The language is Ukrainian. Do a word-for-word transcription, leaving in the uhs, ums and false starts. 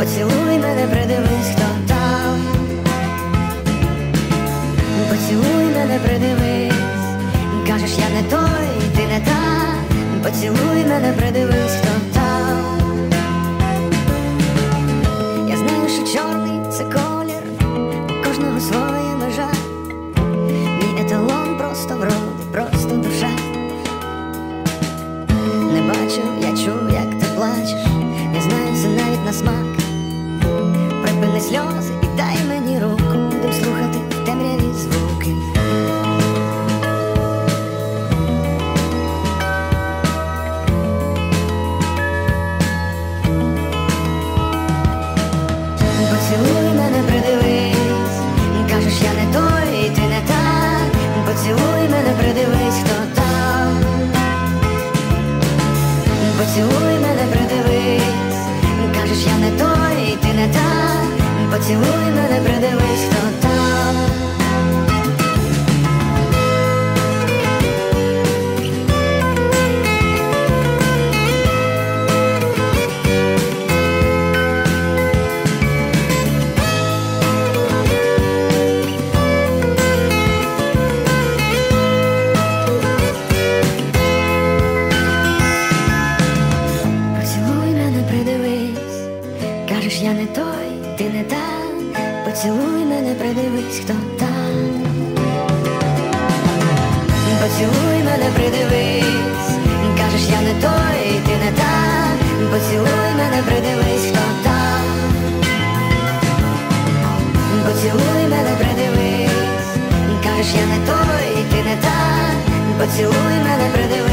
Поцілуй мене, придивись, хто там. Поцілуй мене, придивись. Кажеш, я не той, ти не та. Поцілуй мене, придивись, хто там. Я знаю, що чорний – це колір, у кожного своя межа. Мій еталон просто вроди, просто душа. Не бачу, я чую, як ти плачеш. Я знаю, це навіть на смак. Припини сльози і дай мені руку, будем слухати в темряві звуки. Поцілуй мене, придивись. Кажеш, я не той, ти не та. Поцілуй мене, придивись, хто там. Поцілуй мене, придивись. Кажеш, я не той, ти не та. Поцілуй мене, придивись, хто там. Поцілуй мене, придивись. Кажеш, я не той, ти не та. Поцілуй мене, придивись, хто там. Поцілуй мене, придивись. Кажеш, я не той, ти не та. Поцілуй мене, придивись, хто там. Поцілуй мене, придивись. Кажеш, я не той, ти не та. Поцілуй мене, придивись.